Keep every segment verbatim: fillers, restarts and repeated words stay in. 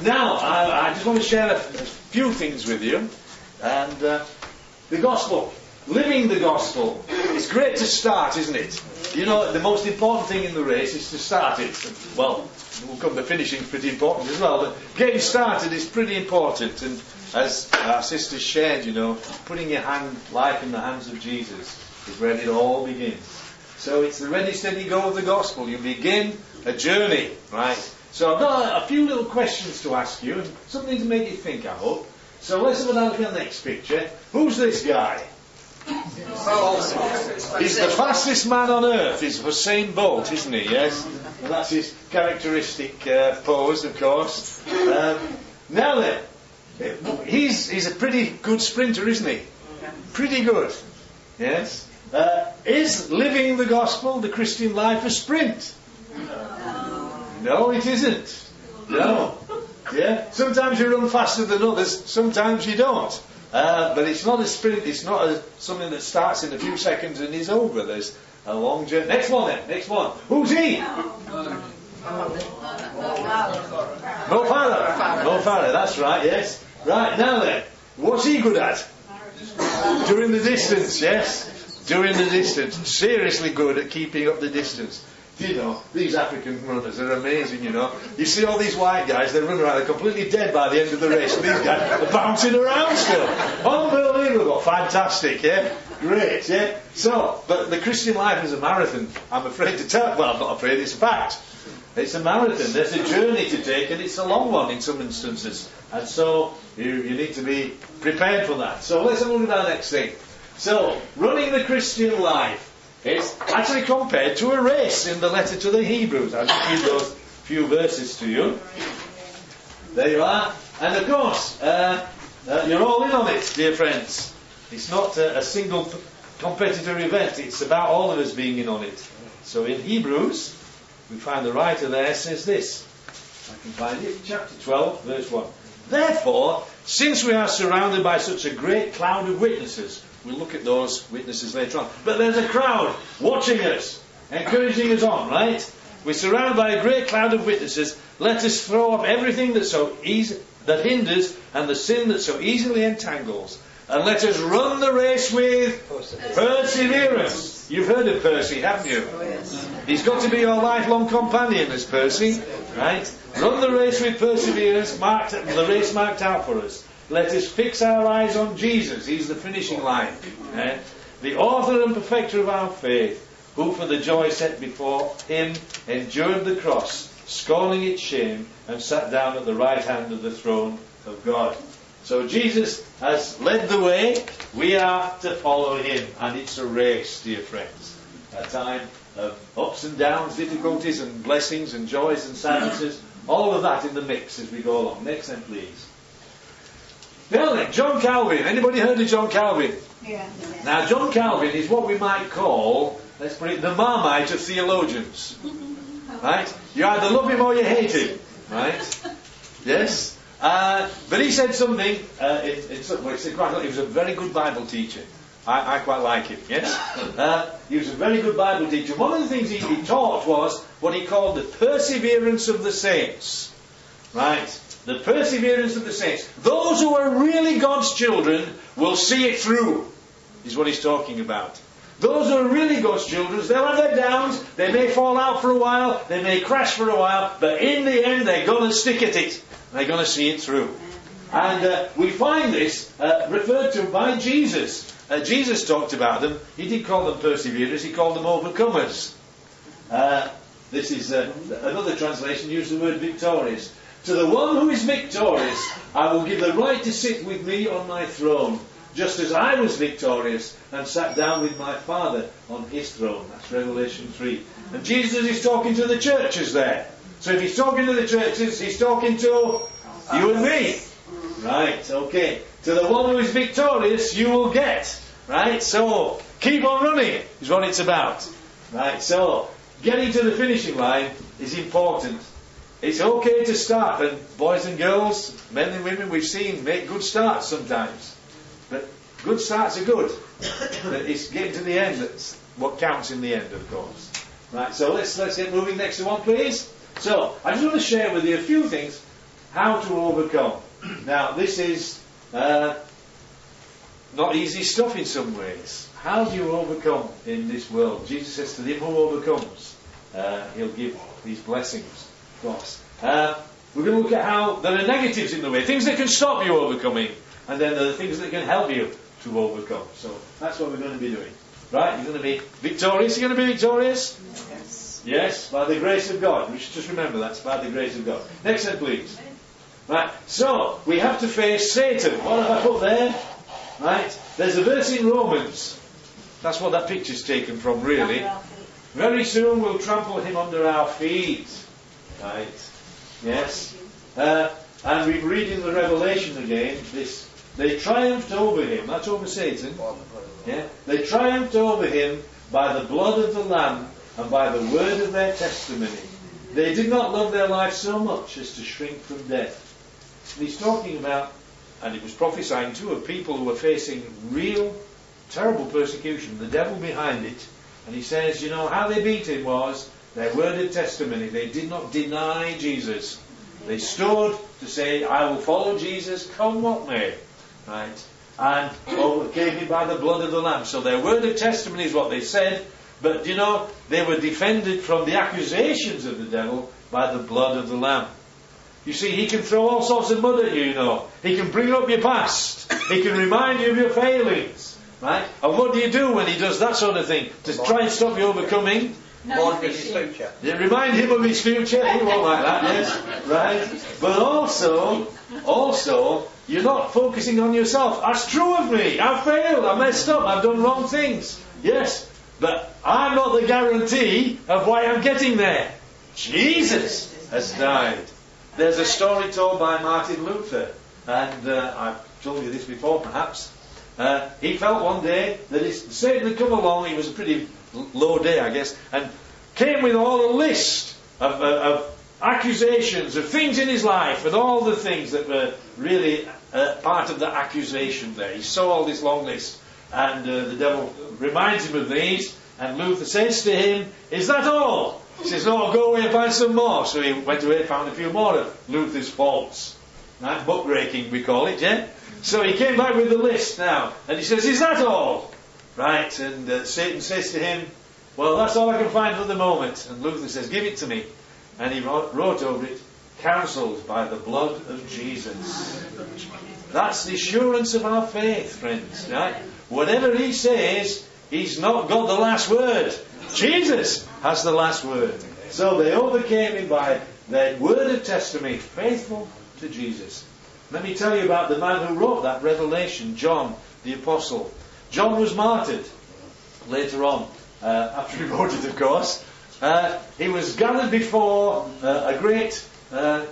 now, I, I just want to share a, a few things with you. And uh, the gospel, living the gospel. It's great to start, isn't it? You know, the most important thing in the race is to start it. Well, we'll come to finishing is pretty important as well, but getting started is pretty important. And as our sister shared, you know, putting your hand, life in the hands of Jesus is where it all begins. So it's the ready, steady go of the gospel. You begin a journey, right? So I've got a, a few little questions to ask you, and something to make you think, I hope. So let's have a look at the next picture. Who's this guy? He's the fastest man on earth. He's Usain Bolt, isn't he? Yes. Well, that's his characteristic uh, pose, of course. Um, now then, he's he's a pretty good sprinter, isn't he? Pretty good. Yes. Uh, is living the gospel, the Christian life, a sprint? No, it isn't. No. Yeah. Sometimes you run faster than others. Sometimes you don't. Uh, but it's not a sprint. It's not a, something that starts in a few seconds and is over. There's a long journey. Next one then. Next one. Who's he? Mo Farah. Mo Farah. That's right. Yes. Right. Now then, what's he good at? Doing the distance. Yes. Doing the distance. Seriously good at keeping up the distance. You know, these African runners are amazing, you know. You see all these white guys, they run around, they're completely dead by the end of the race, and these guys are bouncing around still. Unbelievable. Fantastic, yeah? Great, yeah? So, but the Christian life is a marathon. I'm afraid to tell, well, I'm not afraid, it's a fact. It's a marathon. There's a journey to take, and it's a long one in some instances. And so, you, you need to be prepared for that. So, let's have a look at our next thing. So, running the Christian life. It's actually compared to a race in the letter to the Hebrews. I'll just read those few verses to you. There you are. And of course, uh, uh, you're all in on it, dear friends. It's not a, a single p- competitor event. It's about all of us being in on it. So in Hebrews, we find the writer there says this. I can find it. Chapter twelve, verse one. Therefore, since we are surrounded by such a great cloud of witnesses, we'll look at those witnesses later on. But there's a crowd watching us, encouraging us on, right? We're surrounded by a great cloud of witnesses. Let us throw off everything that so easy, that hinders and the sin that so easily entangles. And let us run the race with perseverance. You've heard of Percy, haven't you? He's got to be your lifelong companion, this Percy, right? Run the race with perseverance, marked, the race marked out for us. Let us fix our eyes on Jesus. He's the finishing line. Eh? The author and perfecter of our faith, who for the joy set before him endured the cross, scorning its shame, and sat down at the right hand of the throne of God. So Jesus has led the way. We are to follow him. And it's a race, dear friends. A time of ups and downs, difficulties and blessings and joys and sadnesses. All of that in the mix as we go along. Next then, please. Now then, John Calvin. Anybody heard of John Calvin? Yeah. Now, John Calvin is what we might call, let's put it, the Marmite of theologians. Right? You either love him or you hate him. Right? Yes? Uh, but he said something, uh, it, it's, well, it's quite, he was a very good Bible teacher. I, I quite like him, yes? Uh, he was a very good Bible teacher. One of the things he, he taught was what he called the perseverance of the saints. Right? The perseverance of the saints. Those who are really God's children will see it through, is what he's talking about. Those who are really God's children, they'll have their downs, they may fall out for a while, they may crash for a while, but in the end they're going to stick at it. They're going to see it through. And uh, we find this uh, referred to by Jesus. Uh, Jesus talked about them. He did call them perseverers, he called them overcomers. Uh, this is uh, another translation used the word victorious. To the one who is victorious, I will give the right to sit with me on my throne, just as I was victorious and sat down with my Father on his throne. That's Revelation three. And Jesus is talking to the churches there. So if he's talking to the churches, he's talking to you and me. Right, okay. To the one who is victorious, you will get. Right, so keep on running is what it's about. Right, so getting to the finishing line is important. It's okay to start, and boys and girls, men and women, we've seen make good starts sometimes. But good starts are good. But it's getting to the end that's what counts in the end, of course. Right, so let's let's get moving. Next one, please. So, I just want to share with you a few things how to overcome. Now, this is uh, not easy stuff in some ways. How do you overcome in this world? Jesus says to him who overcomes, uh, he'll give these blessings, of course. Uh, we're going to look at how there are negatives in the way, things that can stop you overcoming, and then there are things that can help you to overcome. So that's what we're going to be doing. Right? You're going to be victorious. You're going to be victorious? Yes. Yes, by the grace of God. We should just remember that's by the grace of God. Next one, please. Right, so we have to face Satan. What have I put there? Right, there's a verse in Romans. That's what that picture's taken from, really. Very soon we'll trample him under our feet. Right, yes. Uh, and we read in the Revelation again, this, they triumphed over him. That's over Satan. Yeah, they triumphed over him by the blood of the Lamb and by the word of their testimony. They did not love their life so much as to shrink from death. And he's talking about, and he was prophesying too, of people who were facing real, terrible persecution, the devil behind it. And he says, you know, how they beat him was their word of testimony. They did not deny Jesus. They stood to say, I will follow Jesus, come what may. Right? And overcame him by the blood of the Lamb. So their word of testimony is what they said. But, you know, they were defended from the accusations of the devil by the blood of the Lamb. You see, he can throw all sorts of mud at you, you know. He can bring up your past. He can remind you of your failings. Right? And what do you do when he does that sort of thing? To try and stop you overcoming? No, his future. You remind him of his future. He won't like that, yes. Right? But also, also, you're not focusing on yourself. That's true of me. I've failed. I messed up. I've done wrong things. Yes. But I'm not the guarantee of why I'm getting there. Jesus has died. There's a story told by Martin Luther, and uh, I've told you this before perhaps. Uh, he felt one day that his, Satan had come along, he was a pretty low day I guess, and came with all a list of, of, of accusations, of things in his life, and all the things that were really uh, part of the accusation there. He saw all this long list, and uh, the devil reminds him of these, and Luther says to him, is that all? He says, no, go away and find some more. So he went away and found a few more of Luther's faults. Right? Muckraking, we call it, yeah? So he came back with the list now. And he says, is that all? Right, and uh, Satan says to him, well, that's all I can find for the moment. And Luther says, give it to me. And he wrote, wrote over it, cancelled by the blood of Jesus. That's the assurance of our faith, friends. Right? Whatever he says, he's not got the last word. Jesus has the last word. So they overcame him by their word of testimony, faithful to Jesus. Let me tell you about the man who wrote that revelation, John the Apostle. John was martyred later on, uh, after he wrote it, of course. Uh, he was gathered before uh, a great uh,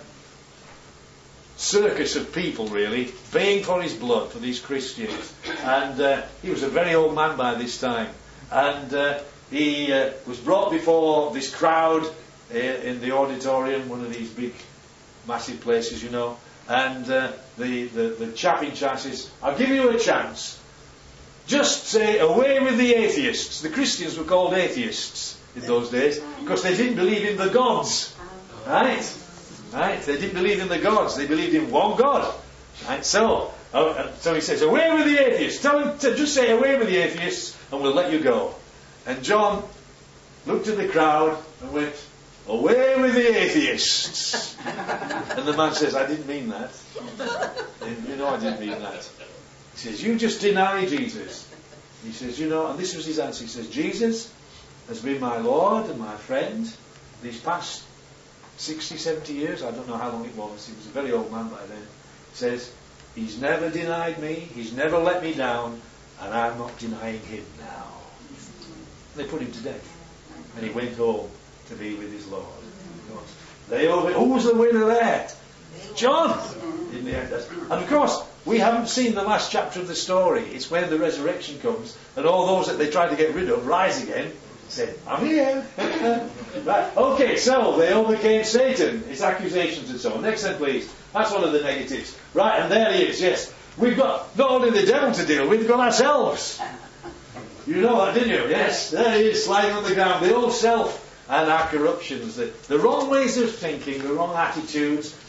circus of people, really, baying for his blood, for these Christians. And uh, he was a very old man by this time. And uh, he uh, was brought before this crowd uh, in the auditorium, one of these big, massive places, you know. And uh, the, the, the chap in charge says, I'll give you a chance. Just say, away with the atheists. The Christians were called atheists in those days because they didn't believe in the gods. Right? Right? They didn't believe in the gods. They believed in one God. Right? So, uh, so he says, away with the atheists. Tell them to just say, away with the atheists, and we'll let you go. And John looked at the crowd and went, away with the atheists. And the man says, I didn't mean that. And, you know I didn't mean that. He says, you just deny Jesus. He says, you know, and this was his answer. He says, Jesus has been my Lord and my friend these past sixty, seventy years. I don't know how long it was. He was a very old man by then. He says, he's never denied me. He's never let me down. And I'm not denying him now. They put him to death. And he went home to be with his Lord. They over, who was the winner there? John! In the end. And of course, we haven't seen the last chapter of the story. It's when the resurrection comes and all those that they tried to get rid of rise again. Say, I'm here. Right. Okay, so they overcame Satan, his accusations and so on. Next then, please. That's one of the negatives. Right, and there he is, yes. We've got not only the devil to deal with, we've got ourselves. You know that, didn't you? Yes, there he is, lying on the ground. The old self and our corruptions, the, the wrong ways of thinking, the wrong attitudes,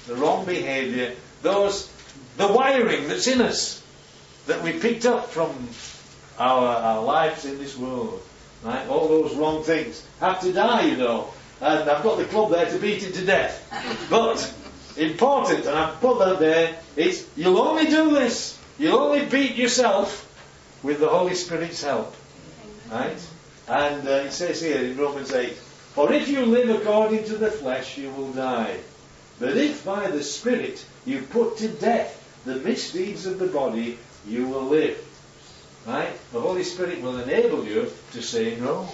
the wrong behaviour, those, the wiring that's in us, that we picked up from our, our lives in this world, right? All those wrong things have to die, you know. And I've got the club there to beat it to death. But important, and I've put that there, is you'll only do this, you'll only beat yourself with the Holy Spirit's help. Right? And uh, it says here in Romans eight, for if you live according to the flesh, you will die. But if by the Spirit you put to death the misdeeds of the body, you will live. Right? The Holy Spirit will enable you to say no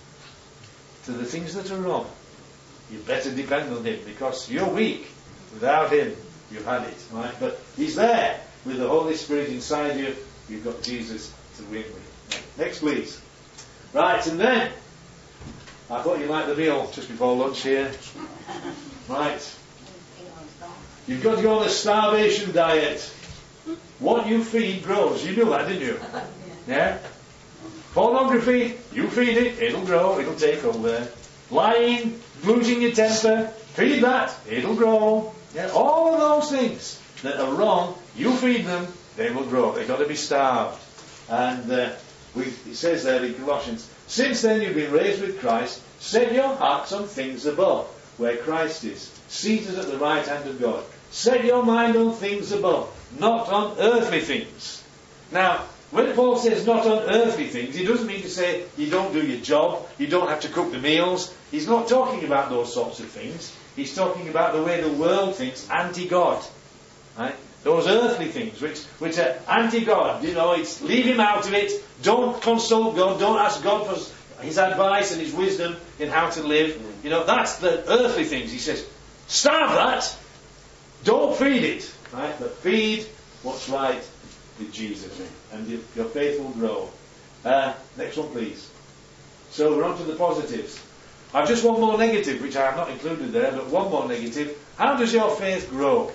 to the things that are wrong. You better depend on Him, because you're weak. Without Him, you've had it. Right? But He's there with the Holy Spirit inside you. You've got Jesus to win with. Right. Next, please. Right, and then I thought you liked the meal just before lunch here. Right. You've got to go on a starvation diet. What you feed grows. You knew that, didn't you? Yeah? Pornography, you feed it, it'll grow, it'll take over. Lying, losing your temper, feed that, it'll grow. Yeah? All of those things that are wrong, you feed them, they will grow. They've got to be starved. And uh, we, it says there in Colossians, since then you've been raised with Christ, set your hearts on things above, where Christ is, seated at the right hand of God. Set your mind on things above, not on earthly things. Now, when Paul says not on earthly things, he doesn't mean to say you don't do your job, you don't have to cook the meals. He's not talking about those sorts of things. He's talking about the way the world thinks, anti-God. Right? Those earthly things, which, which are anti-God. You know, it's leave Him out of it. Don't consult God. Don't ask God for His advice and His wisdom in how to live. You know, that's the earthly things. He says, starve that. Don't feed it. Right? But feed what's right with Jesus. And your, your faith will grow. Uh, next one, please. So we're on to the positives. I've just one more negative, which I have not included there, but one more negative. How does your faith grow?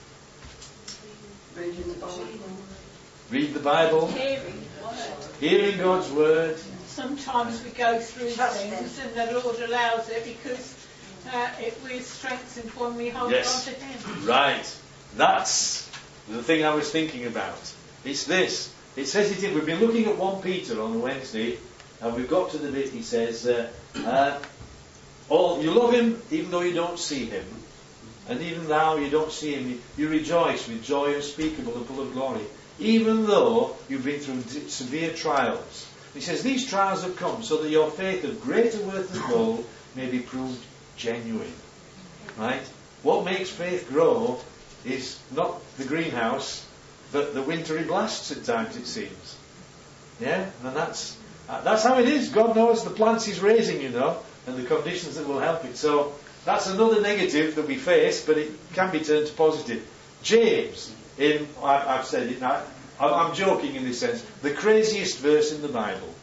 Reading the Bible. Read the Bible. Hearing. Hearing God's Word. Sometimes we go through things and the Lord allows it because uh, it we're strengthened when we hold Yes. on to Him. Right. That's the thing I was thinking about. It's this. It says it in, we've been looking at First Peter on Wednesday, and we've got to the bit, he says, uh, uh, oh, you love Him even though you don't see Him. And even now you don't see Him, you, you rejoice with joy unspeakable and full of glory, even though you've been through d- severe trials. He says, these trials have come so that your faith of greater worth than gold may be proved genuine. Right? What makes faith grow is not the greenhouse, but the wintry blasts at times, it seems. Yeah? And that's uh, that's how it is. God knows the plants He's raising, you know, and the conditions that will help it. So that's another negative that we face, but it can be turned to positive. James, in I, I've said it now, I'm joking in this sense, the craziest verse in the Bible.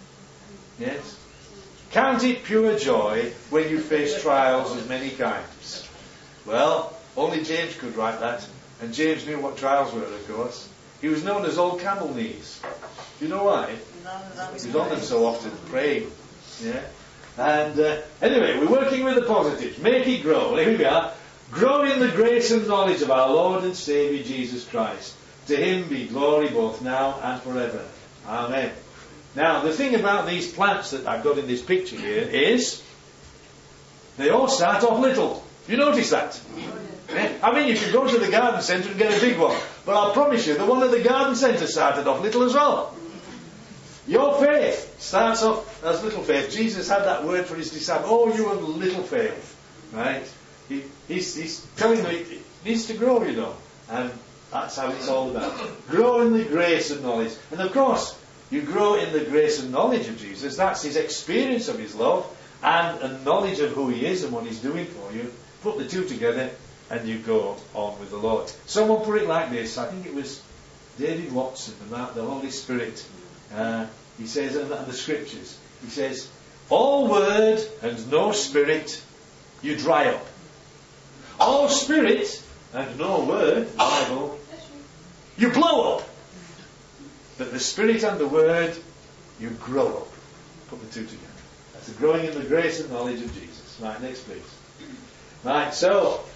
Yes? Count it pure joy when you face trials of many kinds. Well, only James could write that. And James knew what trials were, of course. He was known as Old Camel Knees. Do you know why? He was on them so often, praying. Yeah? And uh, anyway, we're working with the positives. Make it grow. Here we are. Grow in the grace and knowledge of our Lord and Saviour Jesus Christ. To Him be glory both now and forever. Amen. Now, the thing about these plants that I've got in this picture here is they all start off little. You notice that? Yeah. I mean, you can go to the garden centre and get a big one. But I'll promise you, the one at the garden centre started off little as well. Your faith starts off as little faith. Jesus had that word for His disciples. Oh, you have little faith. Right? He, he's, he's telling them it needs to grow, you know. And that's how it's all about. Grow in the grace and knowledge. And of course, you grow in the grace and knowledge of Jesus. That's His experience of His love and a knowledge of who He is and what He's doing for you. Put the two together and you go on with the Lord. Someone put it like this. I think it was David Watson about the Holy Spirit. Uh, he says in the Scriptures, he says, all word and no spirit, you dry up. All spirit and no word, the Bible, you blow up. But the Spirit and the Word, you grow up. Put the two together. That's the growing in the grace and knowledge of Jesus. Right, next please. Right, so,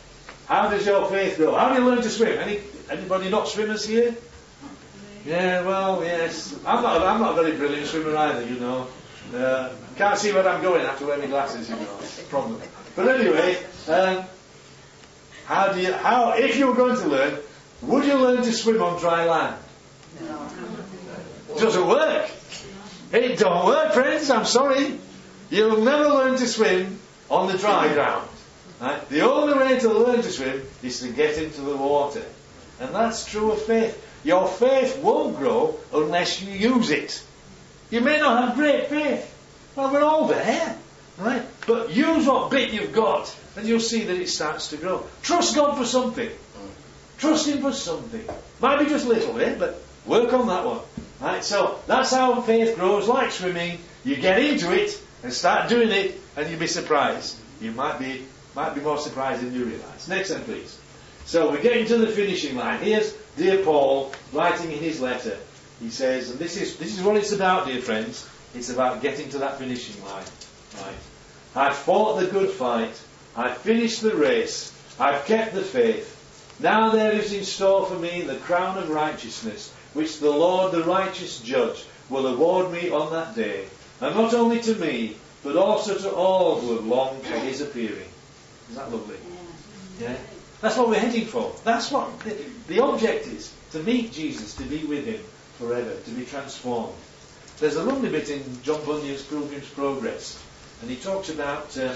How does your faith grow? How do you learn to swim? Any anybody not swimmers here? Yeah, well, yes. I'm not. I'm not a very brilliant swimmer either, you know. Uh, can't see where I'm going after wearing glasses, you know. It's a problem. But anyway, um, how do you? How if you were going to learn, would you learn to swim on dry land? No. It doesn't work. It don't work, friends. I'm sorry. You'll never learn to swim on the dry ground. Right? The only way to learn to swim is to get into the water. And that's true of faith. Your faith won't grow unless you use it. You may not have great faith. Well, we're all there. Right? But use what bit you've got and you'll see that it starts to grow. Trust God for something. Trust Him for something. Might be just little, eh? But work on that one. Right? So that's how faith grows, like swimming. You get into it and start doing it and you'll be surprised. You might be might be more surprised than you realise. Next one, please. So we're getting to the finishing line. Here's dear Paul writing in his letter. He says, and this is this is what it's about, dear friends. It's about getting to that finishing line. Right. I've fought the good fight. I've finished the race. I've kept the faith. Now there is in store for me the crown of righteousness, which the Lord, the righteous judge, will award me on that day. And not only to me, but also to all who have longed for His appearing. Isn't that lovely? Yeah. That's what we're heading for. That's what the, the object is. To meet Jesus, to be with Him forever, to be transformed. There's a lovely bit in John Bunyan's Pilgrim's Progress. And he talks about uh,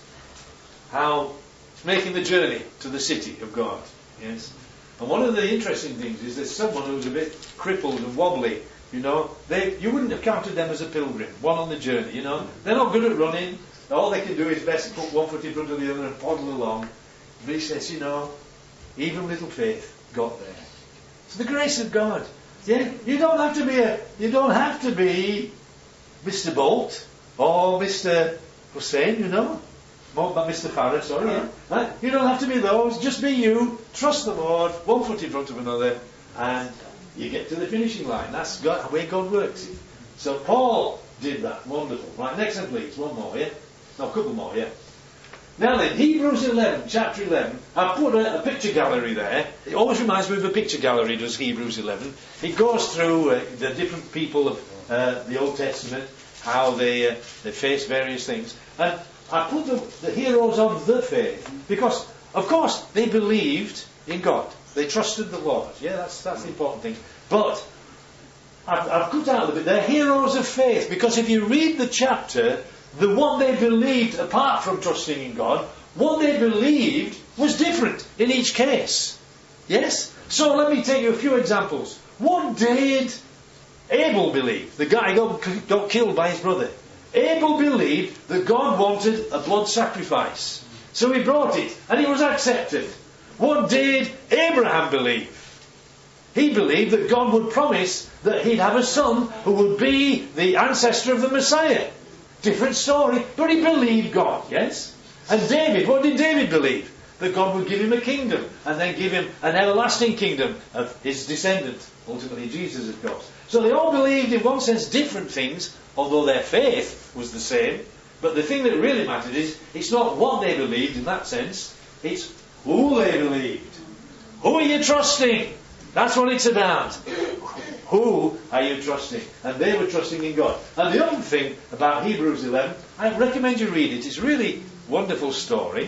how making the journey to the city of God. Yes. And one of the interesting things is there's someone who's a bit crippled and wobbly. You know, they you wouldn't have counted them as a pilgrim, one on the journey. You know, they're not good at running. All they can do is best put one foot in front of the other and toddle along. But he says, you know, even little faith got there. It's the grace of God. Yeah, you don't have to be a, you don't have to be Mister Bolt or Mister Hussein, you know, or Mister Farah, sorry. Yeah. Right? You don't have to be those. Just be you. Trust the Lord. One foot in front of another, and you get to the finishing line. That's God, the way God works. So Paul did that. Wonderful. Right, next one, please. One more, yeah. No, a couple more, yeah. Now then, Hebrews eleven, chapter eleven. I've put a, a picture gallery there. It always reminds me of a picture gallery, does Hebrews eleven. It goes through uh, the different people of uh, the Old Testament, how they uh, they face various things. And I put the, the heroes of the faith because, of course, they believed in God. They trusted the Lord. Yeah, that's that's the important thing. But I've, I've cut out a bit. They're heroes of faith because if you read the chapter, the one they believed, apart from trusting in God, what they believed was different in each case. Yes? So let me take you a few examples. What did Abel believe? The guy got, got killed by his brother. Abel believed that God wanted a blood sacrifice. So he brought it, and it was accepted. What did Abraham believe? He believed that God would promise that he'd have a son who would be the ancestor of the Messiah. Different story, but he believed God, yes? And David, what did David believe? That God would give him a kingdom, and then give him an everlasting kingdom of his descendant, ultimately Jesus, of course. So they all believed, in one sense, different things, although their faith was the same. But the thing that really mattered is, it's not what they believed in that sense, it's who they believed. Who are you trusting? That's what it's about. Who are you trusting? And they were trusting in God. And the other thing about Hebrews eleven, I recommend you read it. It's a really wonderful story.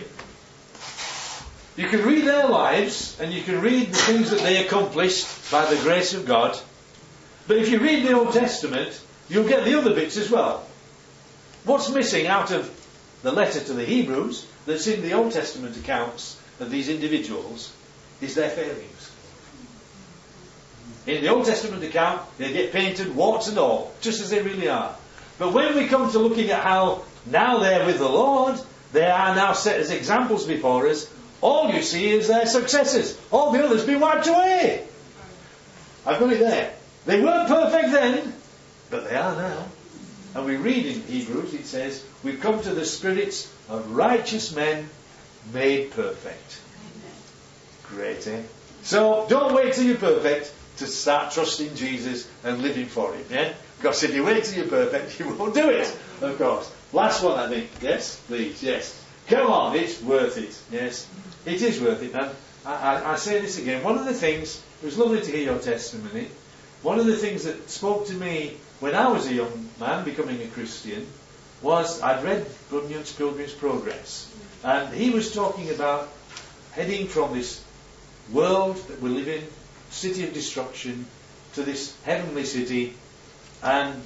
You can read their lives, and you can read the things that they accomplished by the grace of God. But if you read the Old Testament, you'll get the other bits as well. What's missing out of the letter to the Hebrews that's in the Old Testament accounts of these individuals is their failings. In the Old Testament account, they get painted warts and all, just as they really are. But when we come to looking at how now they're with the Lord, they are now set as examples before us, all you see is their successes. All the others been wiped away. I've got it there. They weren't perfect then, but they are now. And we read in Hebrews, it says, we've come to the spirits of righteous men made perfect. Great, eh? So don't wait till you're perfect to start trusting Jesus and living for Him, yeah? Because if you wait till you're perfect, you won't do it, of course. Last one, I think. Yes, please, yes. Come on, it's worth it, yes. It is worth it. And I, I, I say this again. One of the things, it was lovely to hear your testimony. One of the things that spoke to me when I was a young man becoming a Christian was I'd read Bunyan's Pilgrim's Progress. And he was talking about heading from this world that we live in, city of destruction, to this heavenly city. And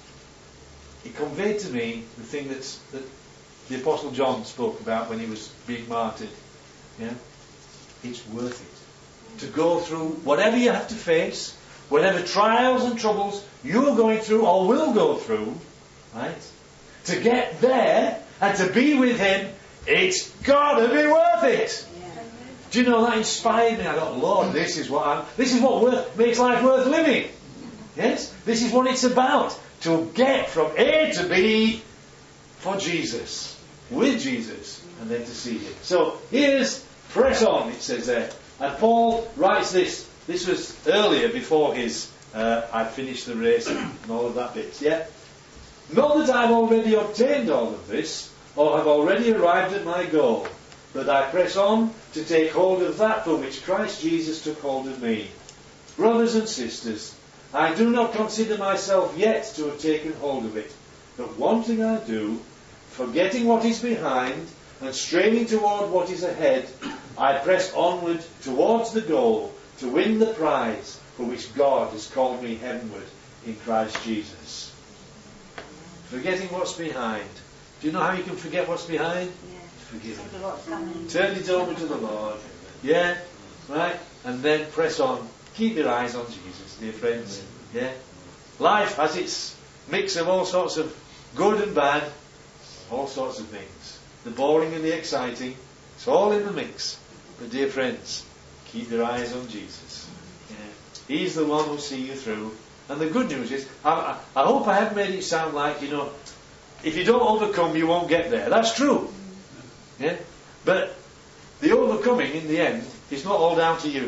it conveyed to me the thing that's, that the Apostle John spoke about when he was being martyred. Yeah? It's worth it. To go through whatever you have to face, whatever trials and troubles you're going through or will go through, right? To get there and to be with Him, it's got to be worth it. Yeah. Do you know, that inspired me. I thought, Lord, this is what I'm, this is what worth, makes life worth living. Yes? This is what it's about. To get from A to B for Jesus, with Jesus, and then to see Him. So here's press on, it says there. And Paul writes this. This was earlier before his uh, I finished the race and all of that bit. Yeah? Not that I've already obtained all of this, or have already arrived at my goal, but I press on to take hold of that for which Christ Jesus took hold of me. Brothers and sisters, I do not consider myself yet to have taken hold of it, but one thing I do, forgetting what is behind and straining toward what is ahead, I press onward towards the goal to win the prize for which God has called me heavenward in Christ Jesus. Forgetting what's behind. Do you know how you can forget what's behind? Yeah. Forgive Him. What's coming. Turn it over to the Lord. Yeah? Right? And then press on. Keep your eyes on Jesus, dear friends. Yeah? Life has its mix of all sorts of good and bad, all sorts of things. The boring and the exciting. It's all in the mix. But dear friends, keep your eyes on Jesus. Yeah. He's the one who'll see you through. And the good news is, I, I, I hope I haven't made it sound like, you know, if you don't overcome, you won't get there. That's true. Yeah? But the overcoming, in the end, is not all down to you.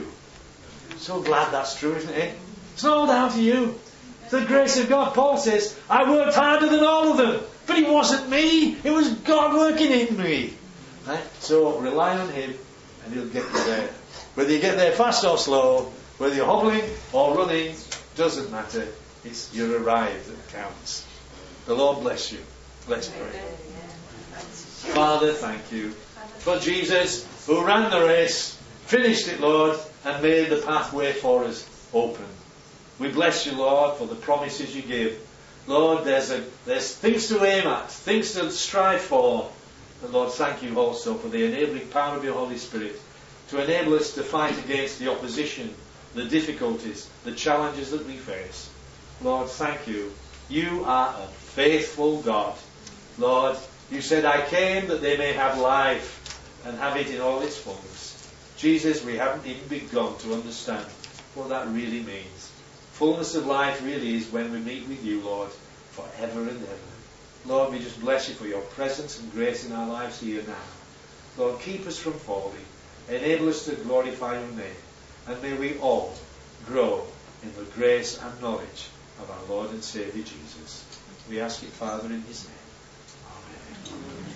So glad that's true, isn't it? It's not all down to you. It's the grace of God. Paul says, I worked harder than all of them. But it wasn't me. It was God working in me. Right? So rely on Him and He'll get you there. Whether you get there fast or slow, whether you're hobbling or running, doesn't matter. It's you're arrived that counts. The Lord bless you. Let's pray. Father, thank you for Jesus who ran the race, finished it, Lord, and made the pathway for us open. We bless you, Lord, for the promises you give. Lord, there's a, there's things to aim at, things to strive for. And Lord, thank you also for the enabling power of your Holy Spirit to enable us to fight against the opposition, the difficulties, the challenges that we face. Lord, thank you. You are a faithful God. Lord, you said, I came that they may have life and have it in all its fullness. Jesus, we haven't even begun to understand what that really means. Fullness of life really is when we meet with you, Lord, forever and ever. Lord, we just bless you for your presence and grace in our lives here now. Lord, keep us from falling. Enable us to glorify your name. And may we all grow in the grace and knowledge of our Lord and Saviour Jesus. We ask it, Father, in His name. Amen.